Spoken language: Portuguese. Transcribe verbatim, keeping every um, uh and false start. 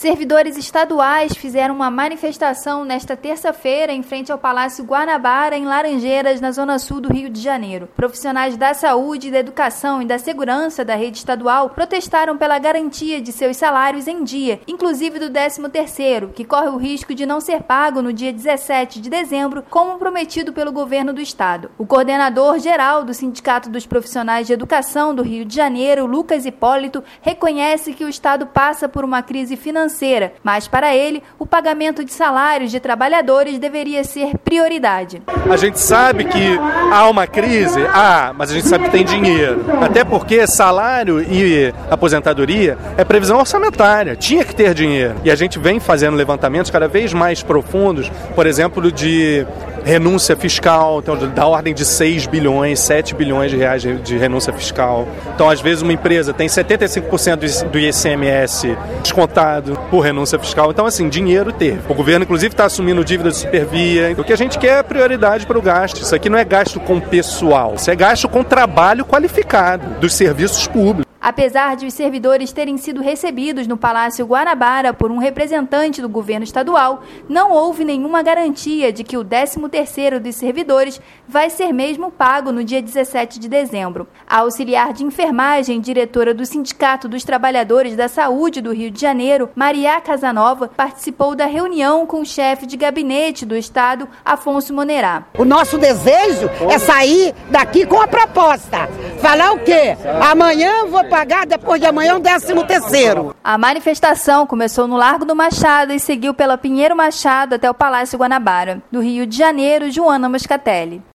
Servidores estaduais fizeram uma manifestação nesta terça-feira em frente ao Palácio Guanabara, em Laranjeiras, na zona sul do Rio de Janeiro. Profissionais da saúde, da educação e da segurança da rede estadual protestaram pela garantia de seus salários em dia, inclusive do décimo terceiro, que corre o risco de não ser pago no dia dezessete de dezembro, como prometido pelo governo do estado. O coordenador geral do Sindicato dos Profissionais de Educação do Rio de Janeiro, Lucas Hipólito, reconhece que o estado passa por uma crise financeira financeira, mas para ele, o pagamento de salários de trabalhadores deveria ser prioridade. A gente sabe que há uma crise, ah, mas a gente sabe que tem dinheiro. Até porque salário e aposentadoria é previsão orçamentária, tinha que ter dinheiro. E a gente vem fazendo levantamentos cada vez mais profundos, por exemplo, de renúncia fiscal, então, da ordem de seis bilhões, sete bilhões de reais de renúncia fiscal. Então, às vezes, uma empresa tem setenta e cinco por cento do I C M S descontado por renúncia fiscal. Então, assim, dinheiro teve. O governo, inclusive, está assumindo dívida de supervia. O que a gente quer é prioridade para o gasto. Isso aqui não é gasto com pessoal, isso é gasto com trabalho qualificado dos serviços públicos. Apesar de os servidores terem sido recebidos no Palácio Guanabara por um representante do governo estadual, não houve nenhuma garantia de que o décimo terceiro dos servidores vai ser mesmo pago no dia dezessete de dezembro. A auxiliar de enfermagem, diretora do Sindicato dos Trabalhadores da Saúde do Rio de Janeiro, Maria Casanova, participou da reunião com o chefe de gabinete do estado, Afonso Monerá. O nosso desejo é sair daqui com a proposta. Falar o quê? Amanhã vou pagar, depois de amanhã, o décimo terceiro. A manifestação começou no Largo do Machado e seguiu pela Pinheiro Machado até o Palácio Guanabara. Do Rio de Janeiro, Joana Moscatelli.